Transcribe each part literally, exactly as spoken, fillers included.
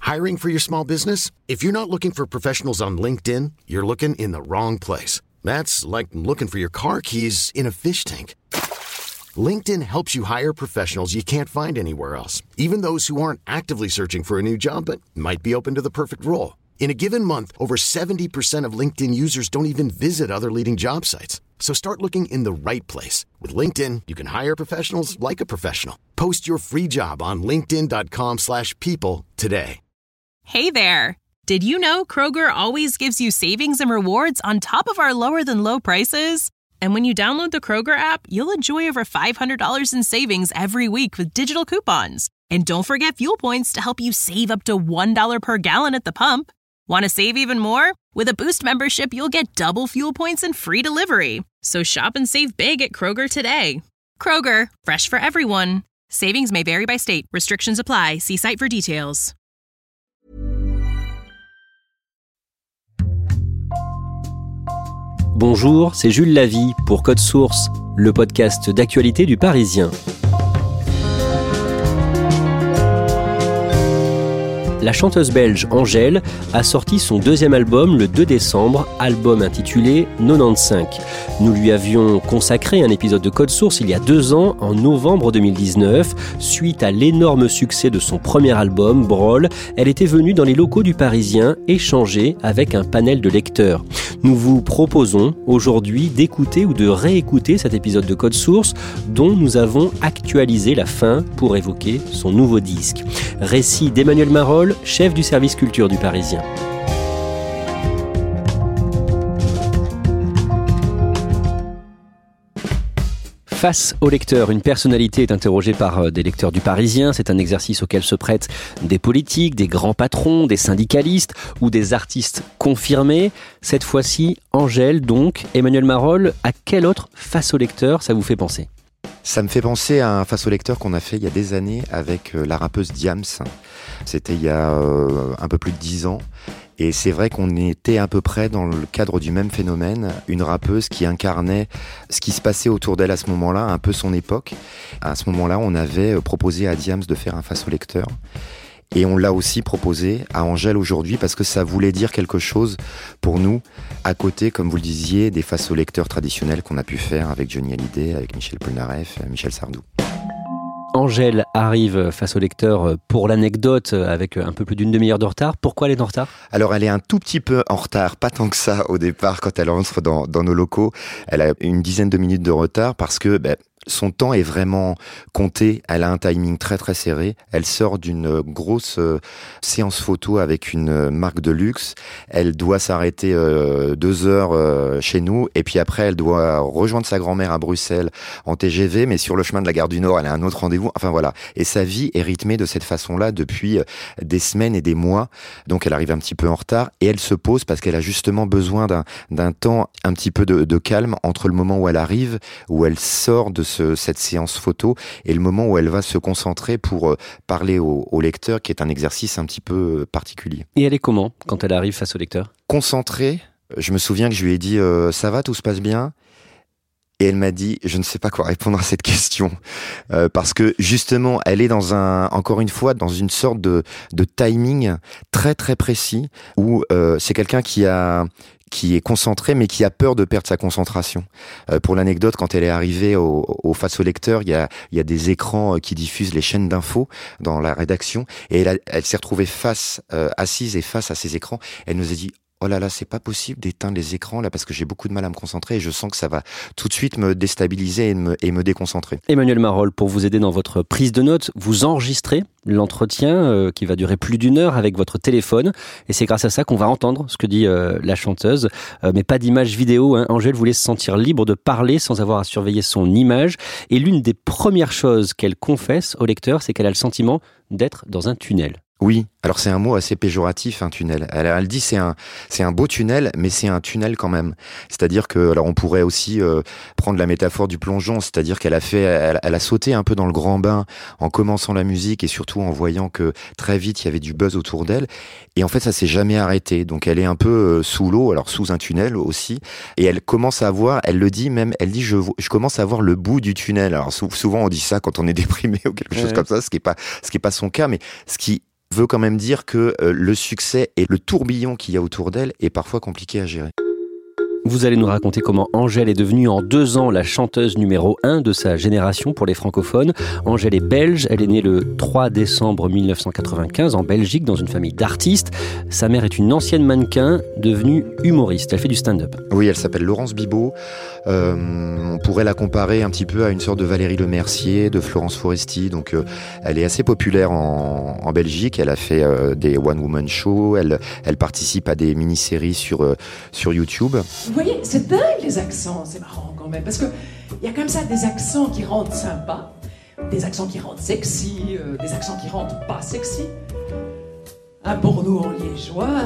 Hiring for your small business? If you're not looking for professionals on LinkedIn, you're looking in the wrong place. That's like looking for your car keys in a fish tank. LinkedIn helps you hire professionals you can't find anywhere else, even those who aren't actively searching for a new job but might be open to the perfect role. In a given month, over seventy percent of LinkedIn users don't even visit other leading job sites. So start looking in the right place. With LinkedIn, you can hire professionals like a professional. Post your free job on linkedin.com slash people today. Hey there! Did you know Kroger always gives you savings and rewards on top of our lower-than-low prices? And when you download the Kroger app, you'll enjoy over five hundred dollars in savings every week with digital coupons. And don't forget fuel points to help you save up to one dollar per gallon at the pump. Want to save even more? With a Boost membership, you'll get double fuel points and free delivery. So shop and save big at Kroger today. Kroger, fresh for everyone. Savings may vary by state. Restrictions apply. See site for details. Bonjour, c'est Jules Lavie pour Code Source, le podcast d'actualité du Parisien. La chanteuse belge Angèle a sorti son deuxième album le deux décembre, album intitulé quatre-vingt-quinze. Nous lui avions consacré un épisode de Code Source il y a deux ans, en novembre deux mille dix-neuf. Suite à l'énorme succès de son premier album, Brawl, elle était venue dans les locaux du Parisien échanger avec un panel de lecteurs. Nous vous proposons aujourd'hui d'écouter ou de réécouter cet épisode de Code Source dont nous avons actualisé la fin pour évoquer son nouveau disque. Récit d'Emmanuel Marolles, chef du service culture du Parisien. Face aux lecteurs, une personnalité est interrogée par des lecteurs du Parisien. C'est un exercice auquel se prêtent des politiques, des grands patrons, des syndicalistes ou des artistes confirmés. Cette fois-ci, Angèle, donc, Emmanuel Marolles, à quel autre face aux lecteurs ça vous fait penser ? Ça me fait penser à un face au lecteur qu'on a fait il y a des années avec la rappeuse Diams. C'était il y a euh, un peu plus de dix ans. Et c'est vrai qu'on était à peu près dans le cadre du même phénomène, une rappeuse qui incarnait ce qui se passait autour d'elle à ce moment-là, un peu son époque. À ce moment-là, on avait proposé à Diams de faire un face au lecteur. Et on l'a aussi proposé à Angèle aujourd'hui parce que ça voulait dire quelque chose pour nous, à côté, comme vous le disiez, des face au lecteurs traditionnels qu'on a pu faire avec Johnny Hallyday, avec Michel Polnareff, Michel Sardou. Angèle arrive face au lecteur pour l'anecdote avec un peu plus d'une demi-heure de retard. Pourquoi elle est en retard ? Alors elle est un tout petit peu en retard, pas tant que ça au départ quand elle entre dans, dans nos locaux. Elle a une dizaine de minutes de retard parce que ben, son temps est vraiment compté. Elle a un timing très très serré. Elle sort d'une grosse euh, séance photo avec une marque de luxe. Elle doit s'arrêter euh, deux heures euh, chez nous et puis après elle doit rejoindre sa grand-mère à Bruxelles en T G V, mais sur le chemin de la gare du Nord, elle a un autre rendez-vous. Enfin voilà. Et sa vie est rythmée de cette façon-là depuis des semaines et des mois. Donc elle arrive un petit peu en retard et elle se pose parce qu'elle a justement besoin d'un, d'un temps un petit peu de, de calme entre le moment où elle arrive, où elle sort de ce, cette séance photo et le moment où elle va se concentrer pour parler au, au lecteur, qui est un exercice un petit peu particulier. Et elle est comment quand elle arrive face au lecteur ? Concentrée. Je me souviens que je lui ai dit euh, « ça va, tout se passe bien ?» Et elle m'a dit, je ne sais pas quoi répondre à cette question, euh, parce que justement, elle est dans un, encore une fois, dans une sorte de, de timing très très précis, où euh, c'est quelqu'un qui a, qui est concentré, mais qui a peur de perdre sa concentration. Euh, pour l'anecdote, quand elle est arrivée au, au face au lecteur, il y a, il y a des écrans qui diffusent les chaînes d'infos dans la rédaction, et elle, a, elle s'est retrouvée face, euh, assise et face à ces écrans. Elle nous a dit, oh là là, c'est pas possible d'éteindre les écrans là parce que j'ai beaucoup de mal à me concentrer et je sens que ça va tout de suite me déstabiliser et me, et me déconcentrer. Emmanuel Marolles, pour vous aider dans votre prise de notes, vous enregistrez l'entretien euh, qui va durer plus d'une heure avec votre téléphone et c'est grâce à ça qu'on va entendre ce que dit euh, la chanteuse, euh, mais pas d'image vidéo. Hein. Angèle voulait se sentir libre de parler sans avoir à surveiller son image et l'une des premières choses qu'elle confesse au lecteur, c'est qu'elle a le sentiment d'être dans un tunnel. Oui, alors c'est un mot assez péjoratif, un tunnel. Elle, elle dit c'est un c'est un beau tunnel, mais c'est un tunnel quand même. C'est-à-dire que alors on pourrait aussi euh, prendre la métaphore du plongeon, c'est-à-dire qu'elle a fait, elle, elle a sauté un peu dans le grand bain en commençant la musique et surtout en voyant que très vite il y avait du buzz autour d'elle. Et en fait ça s'est jamais arrêté. Donc elle est un peu euh, sous l'eau, alors sous un tunnel aussi. Et elle commence à voir, elle le dit même, elle dit je je commence à voir le bout du tunnel. Alors souvent on dit ça quand on est déprimé ou quelque chose ouais. comme ça, ce qui est pas ce qui est pas son cas, mais ce qui veut quand même dire que euh, le succès et le tourbillon qu'il y a autour d'elle est parfois compliqué à gérer. Vous allez nous raconter comment Angèle est devenue en deux ans la chanteuse numéro un de sa génération pour les francophones. Angèle est belge, elle est née le trois décembre mille neuf cent quatre-vingt-quinze en Belgique dans une famille d'artistes. Sa mère est une ancienne mannequin devenue humoriste, elle fait du stand-up. Oui, elle s'appelle Laurence Bibot. Euh, on pourrait la comparer un petit peu à une sorte de Valérie Lemercier, de Florence Foresti. Donc euh, elle est assez populaire en, en Belgique, elle a fait euh, des one-woman shows, elle, elle participe à des mini-séries sur, euh, sur YouTube. Vous voyez, c'est dingue les accents, c'est marrant quand même, parce que il y a comme ça des accents qui rendent sympa, des accents qui rendent sexy, euh, des accents qui rendent pas sexy. Un pour nous en liégeois.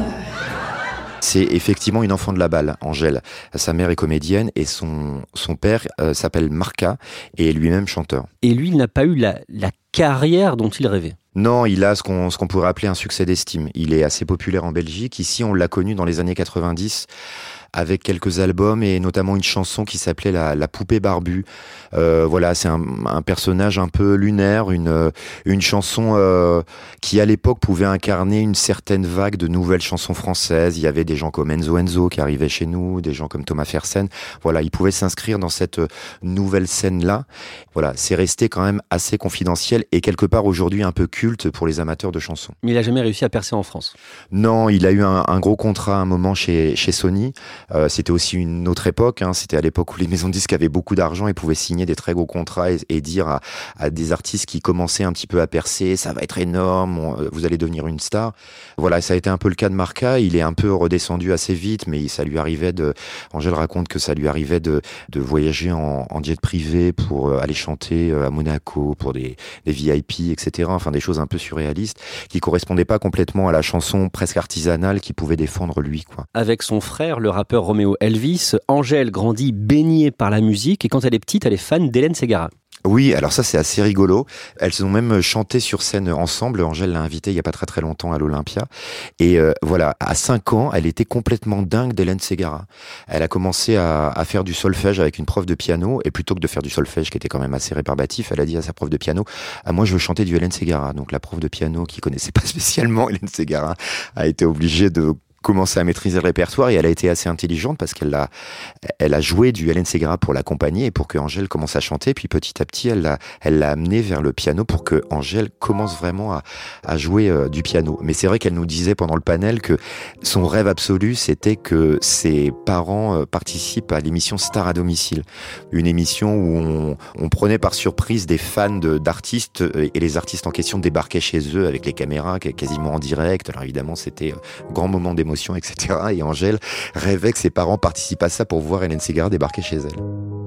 C'est effectivement une enfant de la balle, Angèle. Sa mère est comédienne et son, son père euh, s'appelle Marca et est lui-même chanteur. Et lui, il n'a pas eu la, la carrière dont il rêvait. Non, il a ce qu'on, ce qu'on pourrait appeler un succès d'estime. Il est assez populaire en Belgique. Ici, on l'a connu dans les années quatre-vingt-dix avec quelques albums et notamment une chanson qui s'appelait La, la poupée barbue. Euh, voilà, c'est un, un personnage un peu lunaire, une, une chanson euh, qui à l'époque pouvait incarner une certaine vague de nouvelles chansons françaises. Il y avait des gens comme Enzo Enzo qui arrivaient chez nous, des gens comme Thomas Fersen. Voilà, ils pouvaient s'inscrire dans cette nouvelle scène-là. Voilà, c'est resté quand même assez confidentiel et quelque part aujourd'hui un peu culte pour les amateurs de chansons. Mais il n'a jamais réussi à percer en France. Non, il a eu un, un gros contrat à un moment chez, chez Sony. Euh, c'était aussi une autre époque, hein. C'était à l'époque où les maisons de disques avaient beaucoup d'argent et pouvaient signer des très gros contrats et, et dire à, à des artistes qui commençaient un petit peu à percer, ça va être énorme, on, vous allez devenir une star. Voilà, ça a été un peu le cas de Marca. Il est un peu redescendu assez vite, mais ça lui arrivait de, Angèle raconte que ça lui arrivait de, de voyager en, en jet privé pour aller chanter à Monaco, pour des, des V I P, et cetera. Enfin, des choses un peu surréalistes qui correspondaient pas complètement à la chanson presque artisanale qu'il pouvait défendre lui, quoi. Avec son frère, le rappeur Roméo Elvis, Angèle grandit baignée par la musique et quand elle est petite, elle est fan d'Hélène Ségara. Oui, alors ça c'est assez rigolo. Elles ont même chanté sur scène ensemble. Angèle l'a invitée il y a pas très très longtemps à l'Olympia. Et euh, voilà, à cinq ans, elle était complètement dingue d'Hélène Ségara. Elle a commencé à, à faire du solfège avec une prof de piano. Et plutôt que de faire du solfège qui était quand même assez rébarbatif, elle a dit à sa prof de piano, ah, moi je veux chanter du Hélène Ségara. Donc la prof de piano qui connaissait pas spécialement Hélène Ségara a été obligée de commencé à maîtriser le répertoire et elle a été assez intelligente parce qu'elle a, elle a joué du Hélène Ségara pour l'accompagner et pour que Angèle commence à chanter. Puis petit à petit, elle l'a, elle l'a amené vers le piano pour que Angèle commence vraiment à, à jouer euh, du piano. Mais c'est vrai qu'elle nous disait pendant le panel que son rêve absolu, c'était que ses parents euh, participent à l'émission Star à domicile. Une émission où on, on prenait par surprise des fans de, d'artistes et les artistes en question débarquaient chez eux avec les caméras quasiment en direct. Alors évidemment, c'était un grand moment d'émotion, et cetera. Et Angèle rêvait que ses parents participent à ça pour voir Hélène Ségara débarquer chez elle.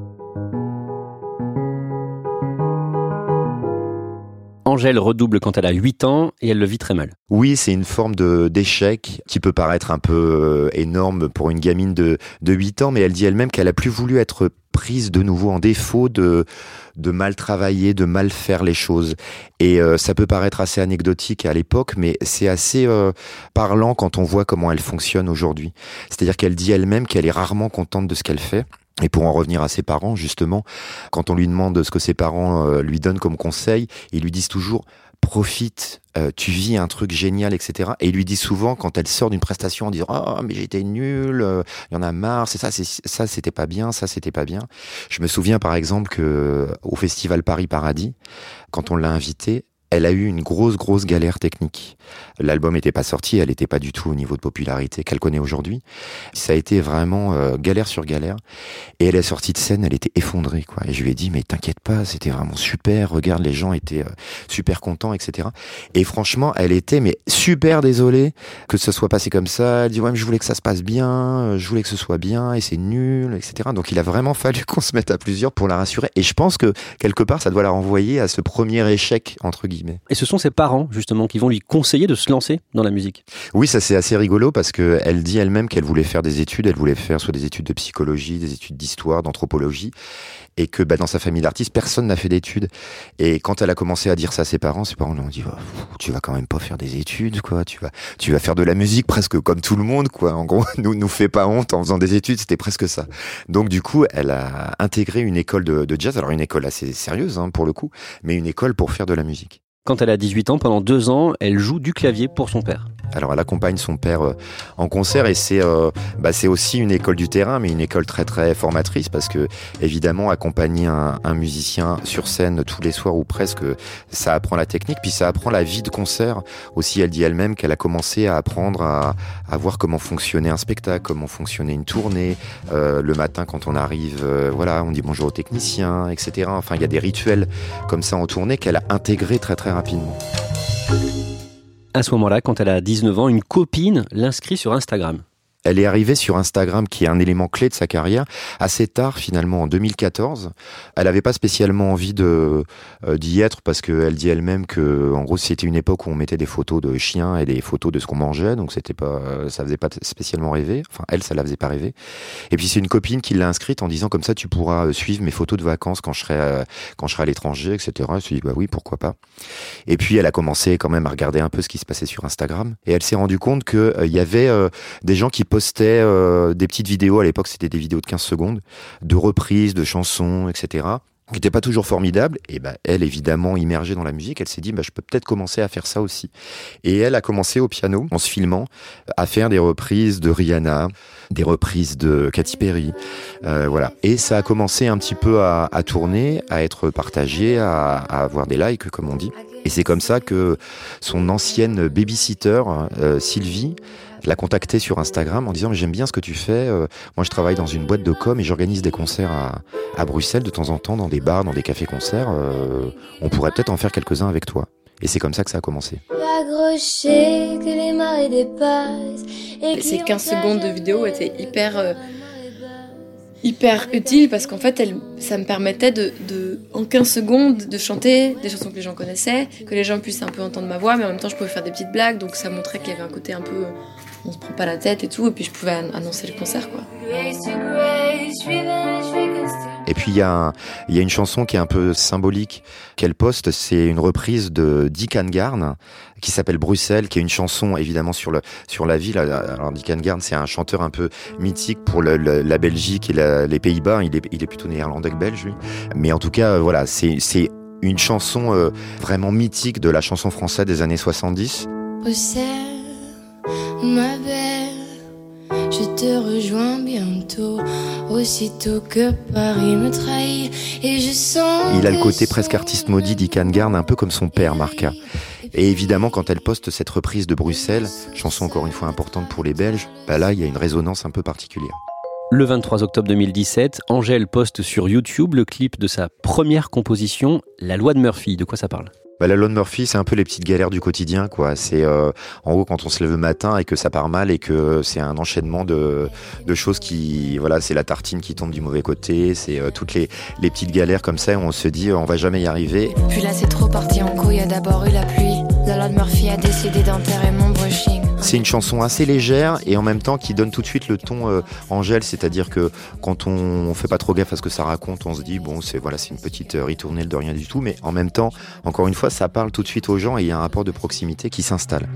Angèle redouble quand elle a huit ans et elle le vit très mal. Oui, c'est une forme de, d'échec qui peut paraître un peu euh, énorme pour une gamine de, de huit ans, mais elle dit elle-même qu'elle a plus voulu être prise de nouveau en défaut de, de mal travailler, de mal faire les choses. Et euh, ça peut paraître assez anecdotique à l'époque, mais c'est assez euh, parlant quand on voit comment elle fonctionne aujourd'hui. C'est-à-dire qu'elle dit elle-même qu'elle est rarement contente de ce qu'elle fait. Et pour en revenir à ses parents, justement, quand on lui demande ce que ses parents euh, lui donnent comme conseil, ils lui disent toujours « profite, euh, tu vis un truc génial, et cetera » Et il lui dit souvent, quand elle sort d'une prestation en disant « oh, mais j'ai été nulle, il euh, y en a marre, c'est ça, c'est, ça c'était pas bien, ça c'était pas bien ». Je me souviens par exemple que au Festival Paris Paradis, quand on l'a invitée, elle a eu une grosse, grosse galère technique. L'album n'était pas sorti, elle n'était pas du tout au niveau de popularité qu'elle connaît aujourd'hui. Ça a été vraiment euh, galère sur galère. Et elle est sortie de scène, elle était effondrée, quoi. Et je lui ai dit, mais t'inquiète pas, c'était vraiment super, regarde, les gens étaient euh, super contents, et cetera. Et franchement, elle était mais super désolée que ce soit passé comme ça. Elle dit, ouais, mais je voulais que ça se passe bien, je voulais que ce soit bien, et c'est nul, et cetera. Donc il a vraiment fallu qu'on se mette à plusieurs pour la rassurer. Et je pense que, quelque part, ça doit la renvoyer à ce premier échec, entre guillemets. Et ce sont ses parents, justement, qui vont lui conseiller de se lancer dans la musique. Oui, ça c'est assez rigolo parce qu'elle dit elle-même qu'elle voulait faire des études, elle voulait faire soit des études de psychologie, des études d'histoire, d'anthropologie, et que bah, dans sa famille d'artistes, personne n'a fait d'études. Et quand elle a commencé à dire ça à ses parents, ses parents lui ont dit oh, « tu vas quand même pas faire des études, quoi. Tu vas, tu vas faire de la musique presque comme tout le monde, quoi. En gros, nous, nous fais pas honte en faisant des études, c'était presque ça. » Donc du coup, elle a intégré une école de, de jazz, alors une école assez sérieuse hein, pour le coup, mais une école pour faire de la musique. Quand elle a dix-huit ans, pendant deux ans, elle joue du clavier pour son père. Alors elle accompagne son père euh, en concert et c'est euh, bah, c'est aussi une école du terrain, mais une école très très formatrice parce que évidemment accompagner un, un musicien sur scène tous les soirs ou presque, ça apprend la technique, puis ça apprend la vie de concert aussi. Elle dit elle-même qu'elle a commencé à apprendre à, à voir comment fonctionnait un spectacle, comment fonctionnait une tournée. Euh, le matin quand on arrive, euh, voilà, on dit bonjour au technicien, et cetera. Enfin il y a des rituels comme ça en tournée qu'elle a intégrés très très rapidement. À ce moment-là, quand elle a dix-neuf ans, une copine l'inscrit sur Instagram. Elle est arrivée sur Instagram, qui est un élément clé de sa carrière, assez tard finalement, en deux mille quatorze. Elle n'avait pas spécialement envie de, euh, d'y être parce qu'elle dit elle-même que, en gros, c'était une époque où on mettait des photos de chiens et des photos de ce qu'on mangeait, donc c'était pas, ça faisait pas spécialement rêver. Enfin, elle, ça la faisait pas rêver. Et puis c'est une copine qui l'a inscrite en disant comme ça, tu pourras suivre mes photos de vacances quand je serai, euh, quand je serai à l'étranger, et cetera. Elle s'est dit bah oui, pourquoi pas. Et puis elle a commencé quand même à regarder un peu ce qui se passait sur Instagram et elle s'est rendue compte que il euh, y avait euh, des gens qui postait euh, des petites vidéos, à l'époque c'était des vidéos de quinze secondes, de reprises, de chansons, et cetera, qui n'étaient pas toujours formidables. Et ben, elle, évidemment, immergée dans la musique, elle s'est dit, bah, je peux peut-être commencer à faire ça aussi. Et elle a commencé au piano, en se filmant, à faire des reprises de Rihanna, des reprises de Katy Perry, euh, voilà. Et ça a commencé un petit peu à, à tourner, à être partagé, à, à avoir des likes, comme on dit. Et c'est comme ça que son ancienne babysitter, euh, Sylvie, l'a contacté sur Instagram en disant « J'aime bien ce que tu fais, euh, moi je travaille dans une boîte de com et j'organise des concerts à, à Bruxelles de temps en temps, dans des bars, dans des cafés-concerts, euh, on pourrait peut-être en faire quelques-uns avec toi ». Et c'est comme ça que ça a commencé. Ces quinze secondes de vidéo étaient hyper, euh, hyper utiles parce qu'en fait, elle, ça me permettait de, de, en quinze secondes de chanter des chansons que les gens connaissaient, que les gens puissent un peu entendre ma voix, mais en même temps, je pouvais faire des petites blagues, donc ça montrait qu'il y avait un côté un peu... on se prend pas la tête et tout, et puis je pouvais annoncer le concert, quoi. Et puis il y, y a une chanson qui est un peu symbolique qu'elle poste, c'est une reprise de Dick Angarn qui s'appelle Bruxelles, qui est une chanson évidemment sur le sur la ville. Alors Dick Angarn, c'est un chanteur un peu mythique pour le, le, la Belgique et la, les Pays-Bas. Il est il est plutôt néerlandais que belge, lui. Mais en tout cas, euh, voilà, c'est c'est une chanson euh, vraiment mythique de la chanson française des années soixante-dix. Bruxelles, ma belle, je te rejoins bientôt, aussitôt que Paris me trahit et je sens. Il a le côté presque artiste maudit Dick Angarn, un peu comme son père Marca. Et évidemment, quand elle poste cette reprise de Bruxelles, chanson encore une fois importante pour les Belges, bah là, il y a une résonance un peu particulière. Le vingt-trois octobre deux mille dix-sept, Angèle poste sur YouTube le clip de sa première composition, La Loi de Murphy. De quoi ça parle ? Bah, la Loi de Murphy, c'est un peu les petites galères du quotidien, quoi. C'est euh, en gros quand on se lève le matin et que ça part mal et que c'est un enchaînement de de choses qui, voilà, c'est la tartine qui tombe du mauvais côté, c'est euh, toutes les les petites galères comme ça. Où on se dit, on va jamais y arriver. Puis là, c'est trop parti en couille. Il y a d'abord eu la pluie. La Loi de Murphy a décidé d'enterrer mon brushing. C'est une chanson assez légère et en même temps qui donne tout de suite le ton euh, Angèle, c'est-à-dire que quand on, on fait pas trop gaffe à ce que ça raconte, on se dit bon, c'est voilà, c'est une petite euh, ritournelle de rien du tout, mais en même temps, encore une fois, ça parle tout de suite aux gens et il y a un rapport de proximité qui s'installe.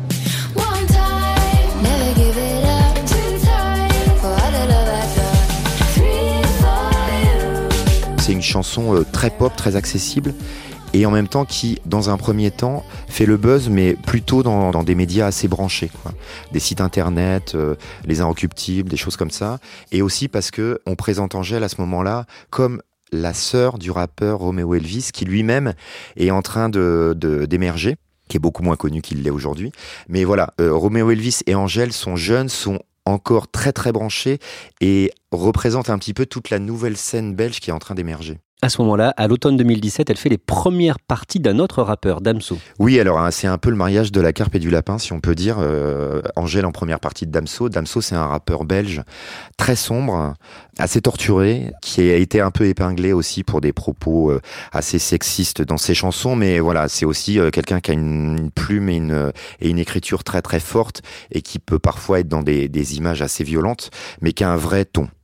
C'est une chanson euh, très pop, très accessible. Et en même temps qui, dans un premier temps, fait le buzz, mais plutôt dans, dans des médias assez branchés, quoi. Des sites internet, euh, les Inrecuptibles, des choses comme ça. Et aussi parce que on présente Angèle à ce moment-là comme la sœur du rappeur Romeo Elvis, qui lui-même est en train de, de, d'émerger, qui est beaucoup moins connu qu'il l'est aujourd'hui. Mais voilà, euh, Romeo Elvis et Angèle sont jeunes, sont encore très très branchés et représentent un petit peu toute la nouvelle scène belge qui est en train d'émerger. À ce moment-là, à l'automne deux mille dix-sept, elle fait les premières parties d'un autre rappeur, Damso. Oui, alors hein, c'est un peu le mariage de la carpe et du lapin, si on peut dire. Euh, Angèle en première partie de Damso. Damso, c'est un rappeur belge très sombre, assez torturé, qui a été un peu épinglé aussi pour des propos euh, assez sexistes dans ses chansons. Mais voilà, c'est aussi euh, quelqu'un qui a une, une plume et une, et une écriture très très forte et qui peut parfois être dans des, des images assez violentes, mais qui a un vrai ton.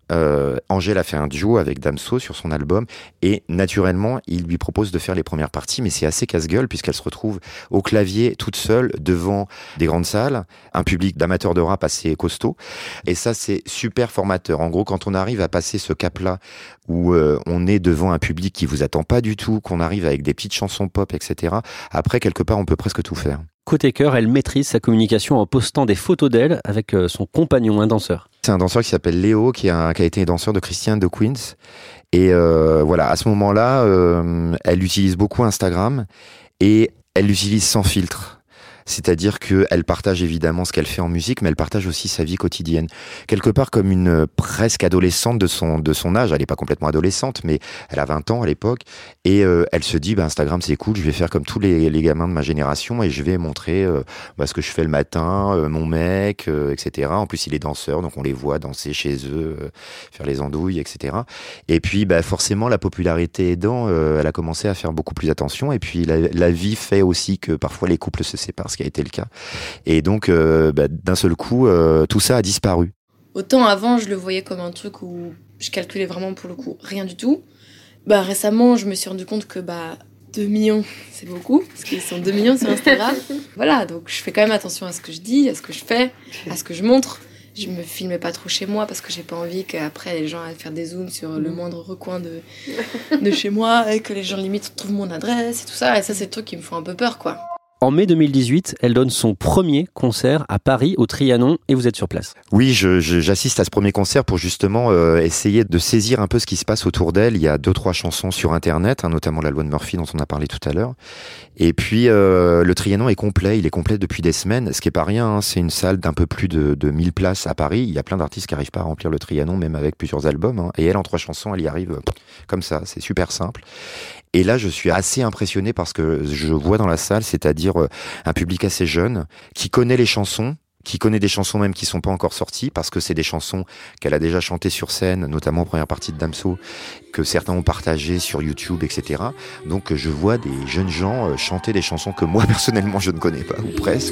euh, Angèle a fait un duo avec Damso sur son album et naturellement, il lui propose de faire les premières parties, mais c'est assez casse-gueule puisqu'elle se retrouve au clavier toute seule devant des grandes salles, un public d'amateurs de rap assez costaud. Et ça, c'est super formateur. En gros, quand on arrive à passer ce cap-là où euh, on est devant un public qui vous attend pas du tout, qu'on arrive avec des petites chansons pop, et cetera. Après, quelque part, on peut presque tout faire. Côté cœur, elle maîtrise sa communication en postant des photos d'elle avec son compagnon, un danseur. C'est un danseur qui s'appelle Léo, qui a, qui a été danseur de Christian de Queens. Et euh, voilà, à ce moment-là, euh, elle utilise beaucoup Instagram et elle l'utilise sans filtre. C'est-à-dire qu'elle partage évidemment ce qu'elle fait en musique, mais elle partage aussi sa vie quotidienne. Quelque part comme une presque adolescente de son, de son âge. Elle n'est pas complètement adolescente, mais elle a vingt ans à l'époque. Et euh, elle se dit, bah, Instagram c'est cool, je vais faire comme tous les, les gamins de ma génération et je vais montrer euh, bah, ce que je fais le matin, euh, mon mec, euh, et cetera. En plus, il est danseur, donc on les voit danser chez eux, euh, faire les andouilles, et cetera. Et puis bah, forcément, la popularité aidant, euh, elle a commencé à faire beaucoup plus attention. Et puis la, la vie fait aussi que parfois les couples se séparent, qui a été le cas. Et donc, euh, bah, d'un seul coup, euh, tout ça a disparu. Autant avant, je le voyais comme un truc où je calculais vraiment pour le coup rien du tout. Bah, récemment, je me suis rendu compte que bah, deux millions, c'est beaucoup, parce qu'ils sont deux millions sur Instagram. Voilà, donc je fais quand même attention à ce que je dis, à ce que je fais, à ce que je montre. Je me filmais pas trop chez moi parce que j'ai pas envie qu'après les gens aillent faire des zooms sur le moindre recoin de, de chez moi et que les gens limite trouvent mon adresse et tout ça. Et ça, c'est le truc qui me font un peu peur, quoi. En mai deux mille dix-huit, elle donne son premier concert à Paris, au Trianon, et vous êtes sur place. Oui, je, je, j'assiste à ce premier concert pour justement euh, essayer de saisir un peu ce qui se passe autour d'elle. Il y a deux, trois chansons sur Internet, hein, notamment la loi de Murphy dont on a parlé tout à l'heure. Et puis, euh, le Trianon est complet, il est complet depuis des semaines, ce qui est pas rien, hein, c'est une salle d'un peu plus de, de mille places à Paris. Il y a plein d'artistes qui n'arrivent pas à remplir le Trianon, même avec plusieurs albums. Hein, et elle, en trois chansons, elle y arrive euh, comme ça, c'est super simple. Et là, je suis assez impressionné parce que je vois dans la salle, c'est-à-dire un public assez jeune, qui connaît les chansons, qui connaît des chansons même qui sont pas encore sorties, parce que c'est des chansons qu'elle a déjà chantées sur scène, notamment en première partie de Damso, que certains ont partagées sur YouTube, et cetera. Donc je vois des jeunes gens chanter des chansons que moi, personnellement, je ne connais pas, ou presque.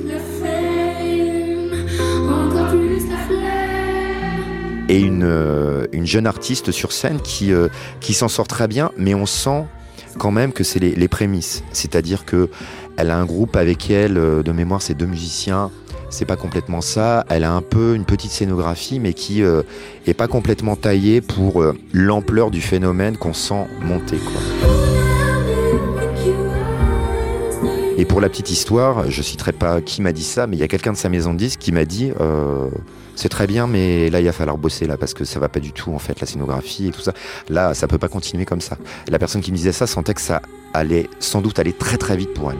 Et une, euh, une jeune artiste sur scène qui, euh, qui s'en sort très bien, mais on sent quand même que c'est les, les prémices. C'est-à-dire que elle a un groupe avec elle, euh, de mémoire, c'est deux musiciens. C'est pas complètement ça. Elle a un peu une petite scénographie, mais qui euh, est pas complètement taillée pour euh, l'ampleur du phénomène qu'on sent monter, quoi. Et pour la petite histoire, je citerai pas qui m'a dit ça, mais il y a quelqu'un de sa maison de disques qui m'a dit euh, c'est très bien, mais là il va falloir bosser là parce que ça va pas du tout en fait la scénographie et tout ça. Là, ça peut pas continuer comme ça. La personne qui me disait ça sentait que ça allait sans doute aller très très vite pour elle.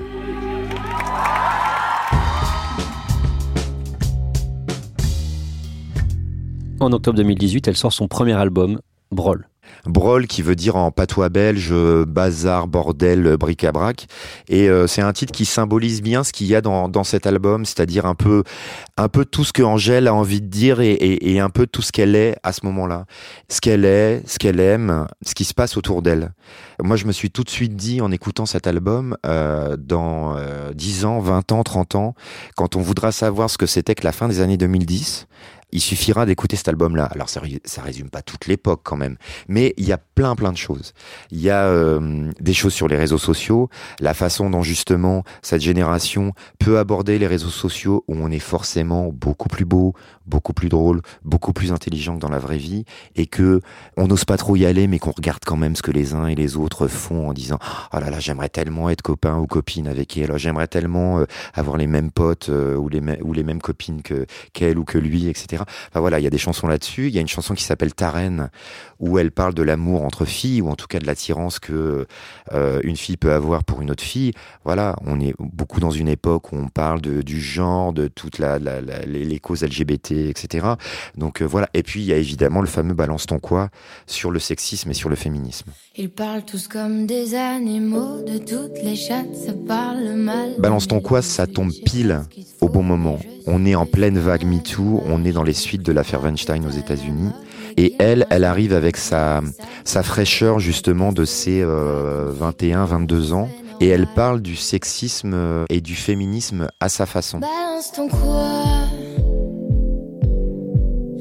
En octobre deux mille dix-huit, elle sort son premier album, Brol. Brol, qui veut dire en patois belge bazar, bordel, bric-à-brac. Et euh, c'est un titre qui symbolise bien ce qu'il y a dans, dans cet album, c'est-à-dire un peu, un peu tout ce que Angèle a envie de dire et, et, et un peu tout ce qu'elle est à ce moment-là. Ce qu'elle est, ce qu'elle aime, ce qui se passe autour d'elle. Moi, je me suis tout de suite dit, en écoutant cet album, euh, dans euh, dix ans, vingt ans, trente ans, quand on voudra savoir ce que c'était que la fin des années deux mille dix, il suffira d'écouter cet album-là. Alors, ça, ça résume pas toute l'époque quand même, mais il y a plein plein de choses. Il y a euh, des choses sur les réseaux sociaux, la façon dont justement cette génération peut aborder les réseaux sociaux où on est forcément beaucoup plus beau, beaucoup plus drôle, beaucoup plus intelligent que dans la vraie vie, et que on n'ose pas trop y aller, mais qu'on regarde quand même ce que les uns et les autres font en disant « Oh là là, j'aimerais tellement être copain ou copine avec elle, j'aimerais tellement euh, avoir les mêmes potes euh, ou, les me- ou les mêmes copines que, qu'elle ou que lui, et cetera » Enfin voilà, il y a des chansons là-dessus. Il y a une chanson qui s'appelle Ta Reine, où elle parle de l'amour entre filles, ou en tout cas de l'attirance que euh, une fille peut avoir pour une autre fille. Voilà, on est beaucoup dans une époque où on parle de, du genre, de toutes la, la, la, les, les causes L G B T, et cetera. Donc euh, voilà. Et puis il y a évidemment le fameux Balance ton quoi sur le sexisme et sur le féminisme. Ils parlent tous comme des animaux, de toutes les chattes, ça parle mal. Balance ton quoi, ça tombe pile au bon moment. On est en pleine vague MeToo, on est dans les suites de l'affaire Weinstein aux États-Unis. Et elle, elle arrive avec sa, sa fraîcheur justement de ses euh, vingt et un, vingt-deux ans. Et elle parle du sexisme et du féminisme à sa façon. Balance ton quoi,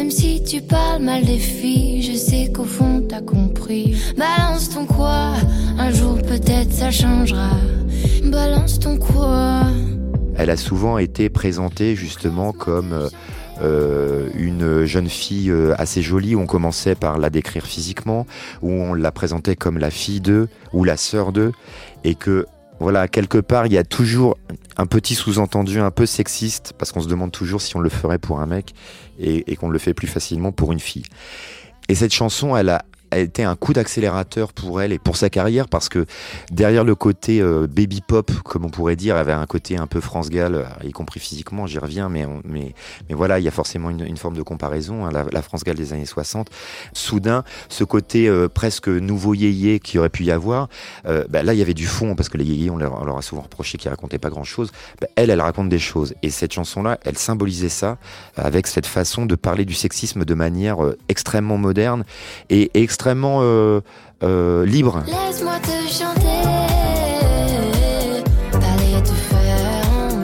Même si tu parles mal des filles, je sais qu'au fond t'as compris. Balance ton quoi, un jour peut-être ça changera. Balance ton quoi. Elle a souvent été présentée justement comme euh, euh, une jeune fille euh, assez jolie, où on commençait par la décrire physiquement, où on la présentait comme la fille d'eux ou la sœur d'eux, et que voilà, quelque part, il y a toujours un petit sous-entendu un peu sexiste, parce qu'on se demande toujours si on le ferait pour un mec et, et qu'on le fait plus facilement pour une fille. Et cette chanson, elle a a été un coup d'accélérateur pour elle et pour sa carrière, parce que derrière le côté euh, baby pop, comme on pourrait dire, elle avait un côté un peu France Gall, y compris physiquement, j'y reviens, mais, on, mais, mais voilà, il y a forcément une, une forme de comparaison, hein, la, la France Gall des années soixante. Soudain, ce côté euh, presque nouveau yéyé qu'il aurait pu y avoir, euh, bah, là il y avait du fond, parce que les yéyés, on leur, on leur a souvent reproché qu'ils racontaient pas grand chose. Bah, elle, elle raconte des choses, et cette chanson-là, elle symbolisait ça, avec cette façon de parler du sexisme de manière euh, extrêmement moderne et, et extrêmement extrêmement euh, euh, libre. Laisse-moi te chanter, aller te faire.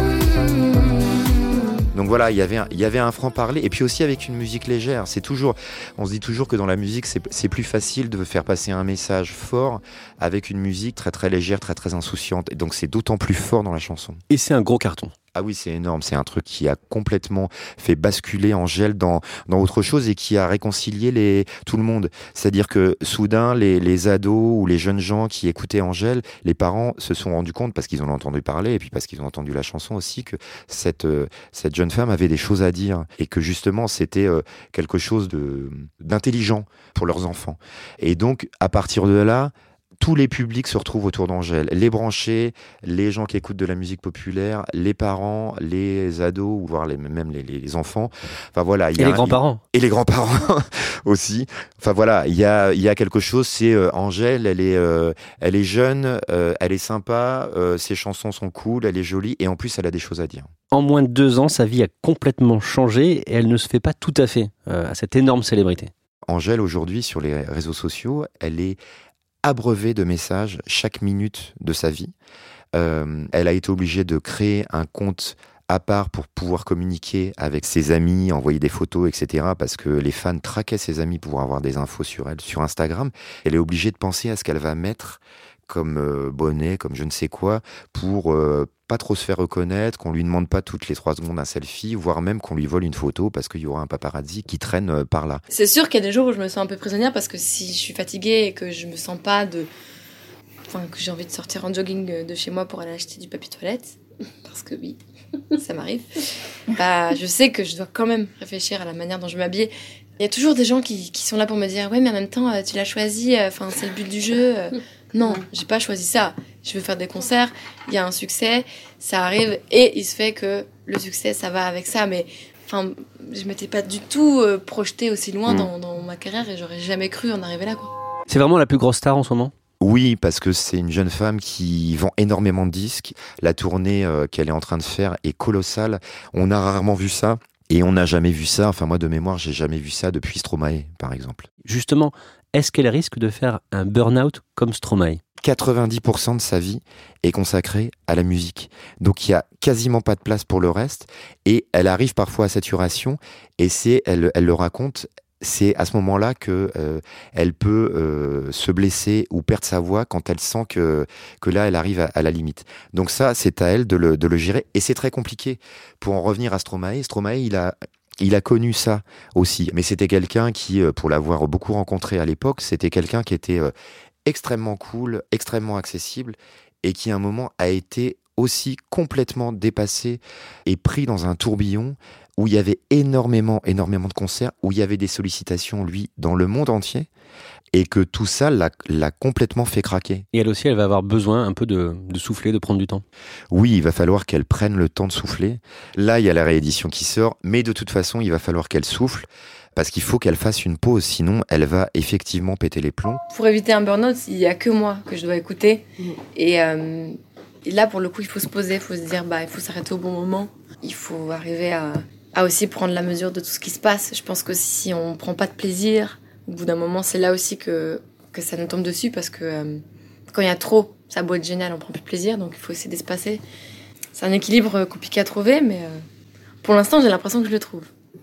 Donc voilà, il y avait un, il y avait un franc-parler, et puis aussi avec une musique légère. C'est toujours, on se dit toujours que dans la musique, c'est, c'est plus facile de faire passer un message fort avec une musique très très légère, très très insouciante. Et donc c'est d'autant plus fort dans la chanson. Et c'est un gros carton. Ah oui, c'est énorme. C'est un truc qui a complètement fait basculer Angèle dans, dans autre chose et qui a réconcilié les, tout le monde. C'est-à-dire que soudain, les, les ados ou les jeunes gens qui écoutaient Angèle, les parents se sont rendus compte, parce qu'ils en ont entendu parler et puis parce qu'ils ont entendu la chanson aussi, que cette, euh, cette jeune femme avait des choses à dire et que justement, c'était euh, quelque chose de, d'intelligent pour leurs enfants. Et donc, à partir de là, tous les publics se retrouvent autour d'Angèle. Les branchés, les gens qui écoutent de la musique populaire, les parents, les ados, ou voire les, même les, les enfants. Enfin voilà. Il y et a les un, grands-parents. Et les grands-parents aussi. Enfin voilà, il y a, il y a quelque chose, c'est euh, Angèle, elle est, euh, elle est jeune, euh, elle est sympa, euh, ses chansons sont cool, elle est jolie, et en plus elle a des choses à dire. En moins de deux ans, sa vie a complètement changé et elle ne se fait pas tout à fait euh, à cette énorme célébrité. Angèle, aujourd'hui, sur les réseaux sociaux, elle est abreuvée de messages chaque minute de sa vie. Euh, elle a été obligée de créer un compte à part pour pouvoir communiquer avec ses amis, envoyer des photos, et cetera, parce que les fans traquaient ses amis pour avoir des infos sur elle, sur Instagram. Elle est obligée de penser à ce qu'elle va mettre comme euh, bonnet, comme je ne sais quoi, pour euh, pas trop se faire reconnaître, qu'on lui demande pas toutes les trois secondes un selfie, voire même qu'on lui vole une photo parce qu'il y aura un paparazzi qui traîne euh, par là. C'est sûr qu'il y a des jours où je me sens un peu prisonnière, parce que si je suis fatiguée et que je me sens pas de... Enfin, que j'ai envie de sortir en jogging de chez moi pour aller acheter du papier toilette, parce que oui, ça m'arrive, bah, je sais que je dois quand même réfléchir à la manière dont je m'habille. Il y a toujours des gens qui, qui sont là pour me dire « Ouais, mais en même temps, tu l'as choisi, enfin, c'est le but du jeu. » Non, j'ai pas choisi ça. Je veux faire des concerts, il y a un succès, ça arrive, et il se fait que le succès, ça va avec ça. Mais enfin, je m'étais pas du tout euh, projetée aussi loin mmh. dans, dans ma carrière, et j'aurais jamais cru en arriver là, quoi. C'est vraiment la plus grosse star en ce moment ? Oui, parce que c'est une jeune femme qui vend énormément de disques. La tournée euh, qu'elle est en train de faire est colossale. On a rarement vu ça. Et on n'a jamais vu ça, enfin moi de mémoire, j'ai jamais vu ça depuis Stromae, par exemple. Justement, est-ce qu'elle risque de faire un burn-out comme Stromae ? quatre-vingt-dix pour cent de sa vie est consacrée à la musique. Donc il y a quasiment pas de place pour le reste. Et elle arrive parfois à saturation, et c'est, elle, elle le raconte, c'est à ce moment-là que euh, elle peut euh, se blesser ou perdre sa voix quand elle sent que que là elle arrive à, à la limite. Donc ça, c'est à elle de le de le gérer, et c'est très compliqué. Pour en revenir à Stromae, Stromae, il a il a connu ça aussi, mais c'était quelqu'un qui, pour l'avoir beaucoup rencontré à l'époque, c'était quelqu'un qui était euh, extrêmement cool, extrêmement accessible, et qui à un moment a été aussi complètement dépassé et pris dans un tourbillon où il y avait énormément, énormément de concerts, où il y avait des sollicitations, lui, dans le monde entier, et que tout ça l'a, l'a complètement fait craquer. Et elle aussi, elle va avoir besoin un peu de, de souffler, de prendre du temps. Oui, il va falloir qu'elle prenne le temps de souffler. Là, il y a la réédition qui sort, mais de toute façon, il va falloir qu'elle souffle, parce qu'il faut qu'elle fasse une pause, sinon elle va effectivement péter les plombs. Pour éviter un burn-out, il n'y a que moi que je dois écouter. Et, euh, et là, pour le coup, il faut se poser, il faut se dire, bah, il faut s'arrêter au bon moment. Il faut arriver à... à aussi prendre la mesure de tout ce qui se passe. Je pense que si on prend pas de plaisir, au bout d'un moment, c'est là aussi que, que ça nous tombe dessus, parce que euh, quand il y a trop, ça a beau être génial, on prend plus de plaisir, donc il faut essayer d'espacer. C'est un équilibre compliqué à trouver, mais euh, pour l'instant, j'ai l'impression que je le trouve.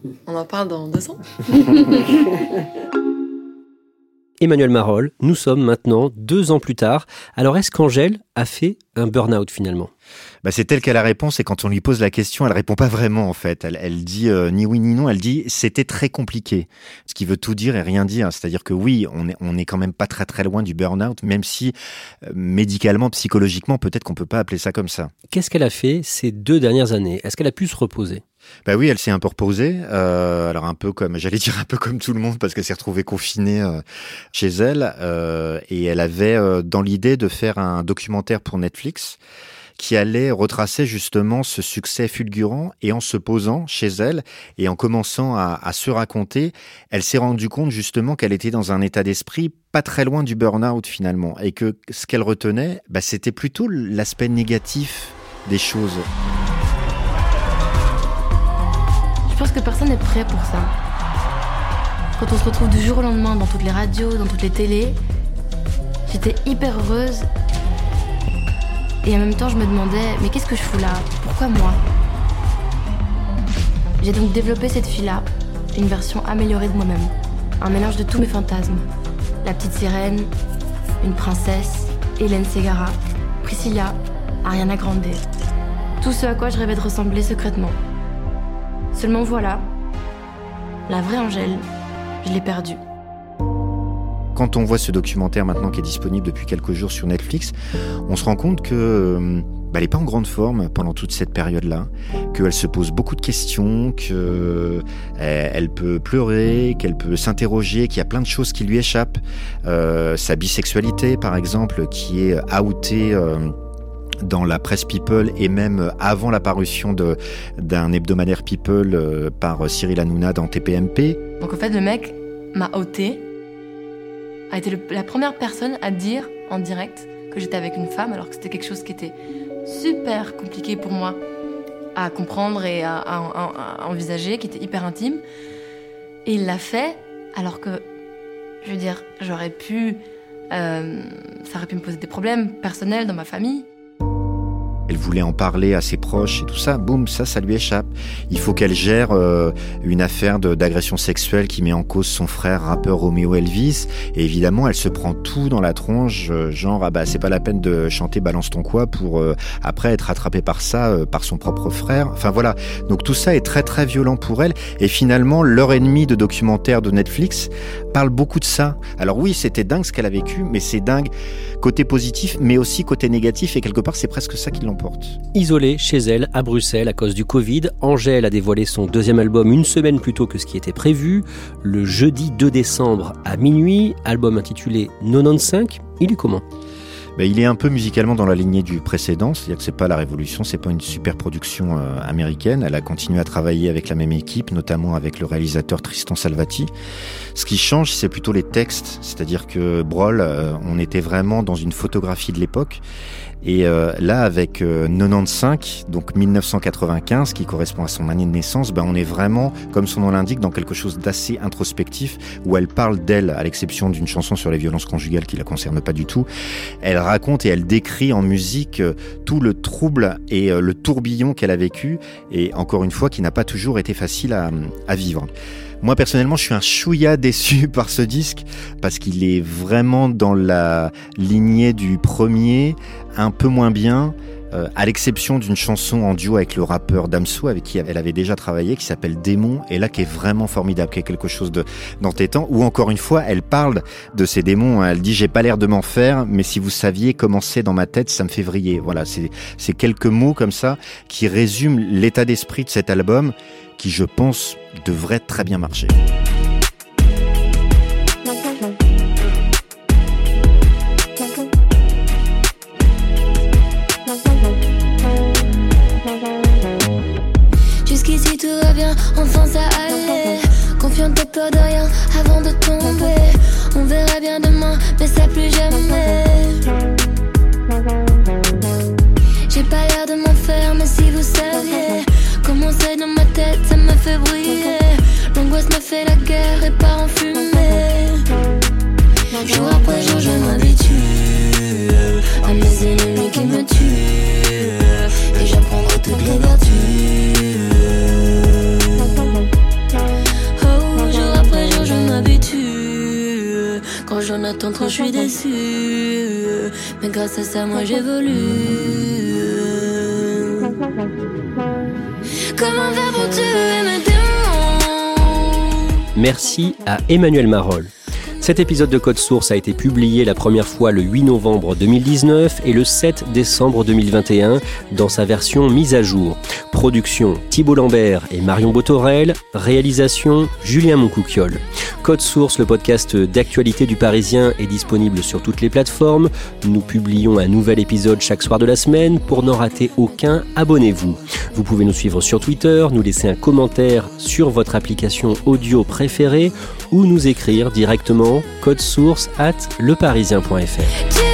On en parle dans deux ans. Emmanuel Marolles, nous sommes maintenant deux ans plus tard. Alors est-ce qu'Angèle a fait un burn-out finalement ? Bah c'est tel qu'elle a la réponse, et quand on lui pose la question, elle répond pas vraiment en fait. Elle, elle dit euh, ni oui ni non, elle dit c'était très compliqué. Ce qui veut tout dire et rien dire. C'est-à-dire que oui, on est, on est quand même pas très très loin du burn-out, même si euh, médicalement, psychologiquement, peut-être qu'on peut pas appeler ça comme ça. Qu'est-ce qu'elle a fait ces deux dernières années ? Est-ce qu'elle a pu se reposer ? Bah oui, elle s'est un peu reposée. Euh, alors un peu comme, j'allais dire un peu comme tout le monde, parce qu'elle s'est retrouvée confinée euh, chez elle, euh, et elle avait euh, dans l'idée de faire un documentaire pour Netflix qui allait retracer justement ce succès fulgurant, et en se posant chez elle et en commençant à, à se raconter, elle s'est rendue compte justement qu'elle était dans un état d'esprit pas très loin du burn-out finalement, et que ce qu'elle retenait, bah, c'était plutôt l'aspect négatif des choses. Je pense que personne n'est prêt pour ça. Quand on se retrouve du jour au lendemain dans toutes les radios, dans toutes les télés, j'étais hyper heureuse. Et en même temps, je me demandais, mais qu'est-ce que je fous là ? Pourquoi moi ? J'ai donc développé cette fille-là, une version améliorée de moi-même. Un mélange de tous mes fantasmes. La petite sirène, une princesse, Hélène Ségara, Priscilla, Ariana Grande. Tout ce à quoi je rêvais de ressembler secrètement. Seulement voilà, la vraie Angèle, je l'ai perdue. Quand on voit ce documentaire maintenant qui est disponible depuis quelques jours sur Netflix, on se rend compte que bah, elle n'est pas en grande forme pendant toute cette période-là, qu'elle se pose beaucoup de questions, qu'elle elle peut pleurer, qu'elle peut s'interroger, qu'il y a plein de choses qui lui échappent. Euh, sa bisexualité, par exemple, qui est outée euh, dans la presse People, et même avant la parution de, d'un hebdomadaire People euh, par Cyril Hanouna dans T P M P. Donc en fait, le mec m'a outé, a été le, la première personne à dire en direct que j'étais avec une femme, alors que c'était quelque chose qui était super compliqué pour moi à comprendre et à, à, à, à envisager, qui était hyper intime. Et il l'a fait, alors que, je veux dire, j'aurais pu... Euh, ça aurait pu me poser des problèmes personnels dans ma famille. Elle voulait en parler à ses proches et tout ça, boum, ça, ça lui échappe. Il faut qu'elle gère euh, une affaire de, d'agression sexuelle qui met en cause son frère rappeur Romeo Elvis. Et évidemment, elle se prend tout dans la tronche, euh, genre, ah bah, c'est pas la peine de chanter Balance ton quoi pour euh, après être rattrapée par ça, euh, par son propre frère. Enfin voilà. Donc tout ça est très très violent pour elle. Et finalement, l'heure et demie de documentaire de Netflix parle beaucoup de ça. Alors oui, c'était dingue ce qu'elle a vécu, mais c'est dingue côté positif, mais aussi côté négatif. Et quelque part, c'est presque ça qui l'emporte. Isolée chez elle, à Bruxelles, à cause du Covid, Angèle a dévoilé son deuxième album une semaine plus tôt que ce qui était prévu, le jeudi deux décembre à minuit, album intitulé quatre-vingt-quinze. Il est comment ? Ben, il est un peu musicalement dans la lignée du précédent, c'est-à-dire que c'est pas la révolution, c'est pas une super production euh, américaine. Elle a continué à travailler avec la même équipe, notamment avec le réalisateur Tristan Salvati. Ce qui change, c'est plutôt les textes, c'est-à-dire que Brol, euh, on était vraiment dans une photographie de l'époque. Et euh, là, avec euh, quatre-vingt-quinze, donc dix-neuf cent quatre-vingt-quinze, qui correspond à son année de naissance, ben on est vraiment, comme son nom l'indique, dans quelque chose d'assez introspectif, où elle parle d'elle, à l'exception d'une chanson sur les violences conjugales qui la concerne pas du tout. Elle raconte et elle décrit en musique euh, tout le trouble et euh, le tourbillon qu'elle a vécu, et encore une fois, qui n'a pas toujours été facile à, à vivre. Moi, personnellement, je suis un chouïa déçu par ce disque parce qu'il est vraiment dans la lignée du premier, un peu moins bien, euh, à l'exception d'une chanson en duo avec le rappeur Damso, avec qui elle avait déjà travaillé, qui s'appelle Démon, et là qui est vraiment formidable, qui est quelque chose de, d'entêtant, où encore une fois, elle parle de ces démons. Elle dit « j'ai pas l'air de m'en faire, mais si vous saviez comment c'est dans ma tête, ça me fait vriller ». Voilà, c'est, c'est quelques mots comme ça qui résument l'état d'esprit de cet album, qui, je pense, devrait très bien marcher. Jusqu'ici tout va bien, enfin ça allait. Confiante et peur de rien avant de tomber. On verra bien demain, mais ça plus jamais. J'ai pas l'air de m'en faire, mais si vous saviez comment c'est dans ma tête, ça me fait briller. L'angoisse me fait la guerre et part en fumée. Jour après jour je m'habitue à mes ennemis qui me tuent, et j'apprendrai toutes les vertus. en attend trop, je suis déçue. Mais grâce à ça, moi j'évolue. Comment faire pour tuer mes démons? Merci à Emmanuel Marolles. Cet épisode de Code Source a été publié la première fois le huit novembre deux mille dix-neuf et le sept décembre deux mille vingt et un dans sa version mise à jour. Production Thibault Lambert et Marion Botorel. Réalisation Julien Moncouquiol. Code Source, le podcast d'actualité du Parisien, est disponible sur toutes les plateformes. Nous publions un nouvel épisode chaque soir de la semaine. Pour n'en rater aucun, abonnez-vous. Vous pouvez nous suivre sur Twitter, nous laisser un commentaire sur votre application audio préférée ou nous écrire directement code source arobase leparisien point f r.